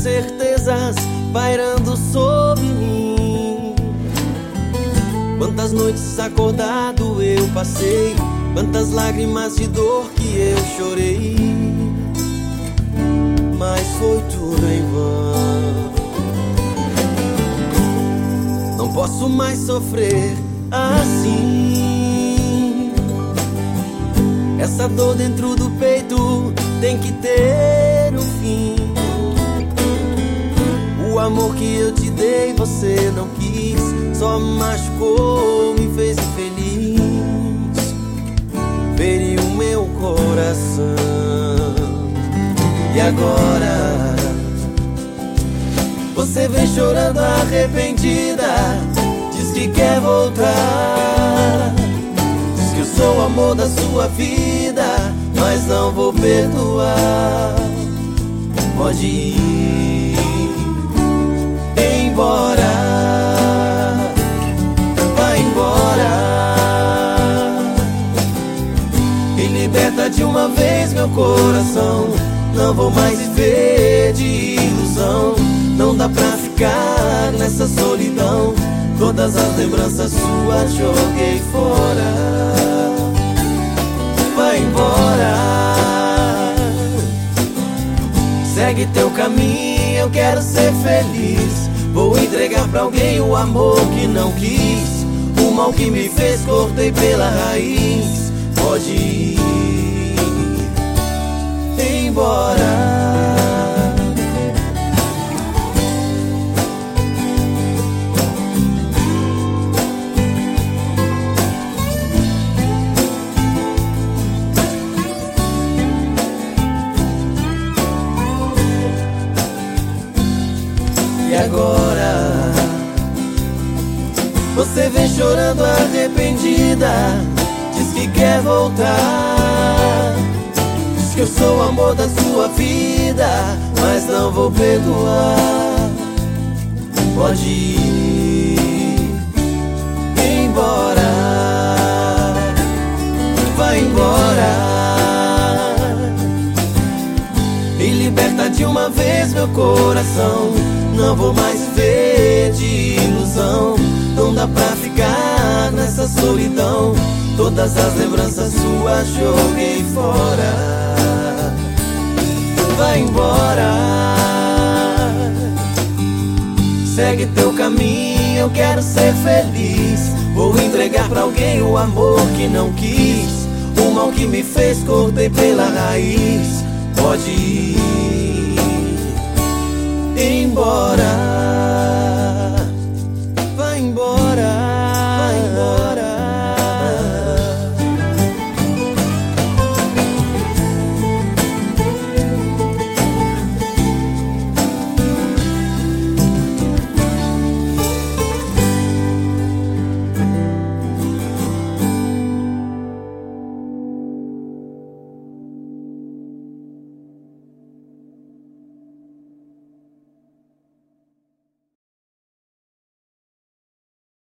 incertezas pairando sobre mim. Quantas noites acordado eu passei, quantas lágrimas de dor que eu chorei, mas foi tudo em vão. Não posso mais sofrer assim. Essa dor dentro do peito tem que ter um fim. O amor que eu te dei você não quis, só machucou, me fez infeliz, feriu meu coração. E agora você vem chorando arrependida, diz que quer voltar, diz que eu sou o amor da sua vida, mas não vou perdoar. Pode ir embora, vai embora, e liberta de uma vez meu coração. Não vou mais viver de ilusão, não dá pra ficar nessa solidão. Todas as lembranças suas joguei fora. Vai embora, segue teu caminho, eu quero ser feliz. Vou entregar pra alguém o amor que não quis, o mal que me fez cortei pela raiz. Pode ir embora. E agora você vem chorando arrependida, diz que quer voltar, diz que eu sou o amor da sua vida, mas não vou perdoar. Pode ir embora, vai embora, e liberta de uma vez meu coração. Não vou mais viver de ilusão, não dá pra ficar nessa solidão. Todas as lembranças suas joguei fora. Vai embora, segue teu caminho, eu quero ser feliz. Vou entregar pra alguém o amor que não quis, o mal que me fez cortei pela raiz. Pode ir